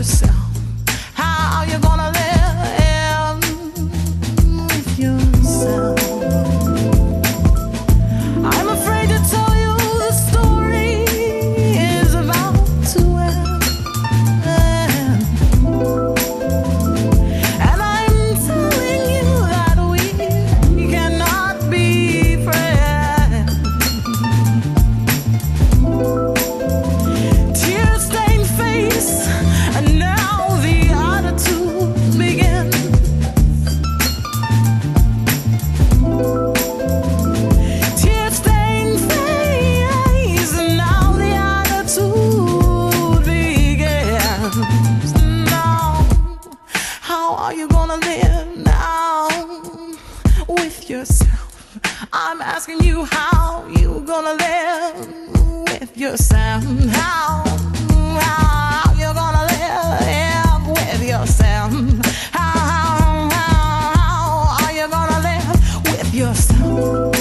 yourself. How are you gonna live with yourself? I'm afraid to tell you the story is about to end, and I'm telling you that we cannot be friends. Tear-stained face, and now the attitude begins. Tear-stained face, and now the attitude begins. Now, how are you gonna live now with yourself? I'm asking you, how you gonna live with yourself? How you gonna live with yourself? How are you gonna live with yourself?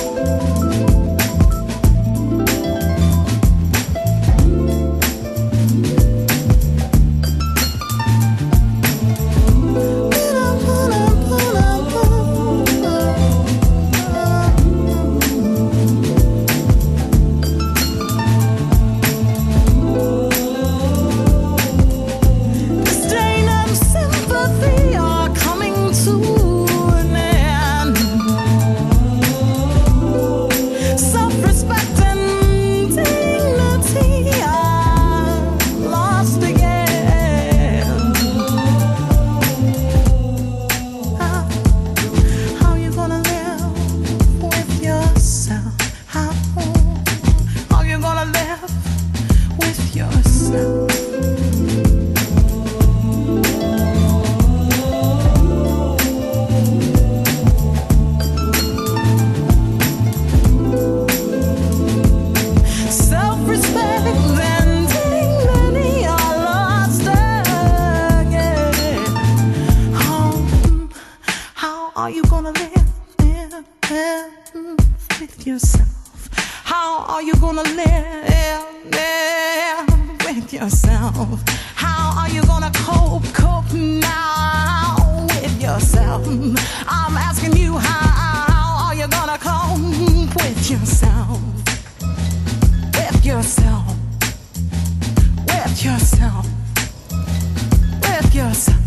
Are you gonna live with yourself? How are you gonna live with yourself? How are you gonna cope now with yourself? I'm asking you, how are you gonna cope with yourself? With yourself? With yourself? With yourself?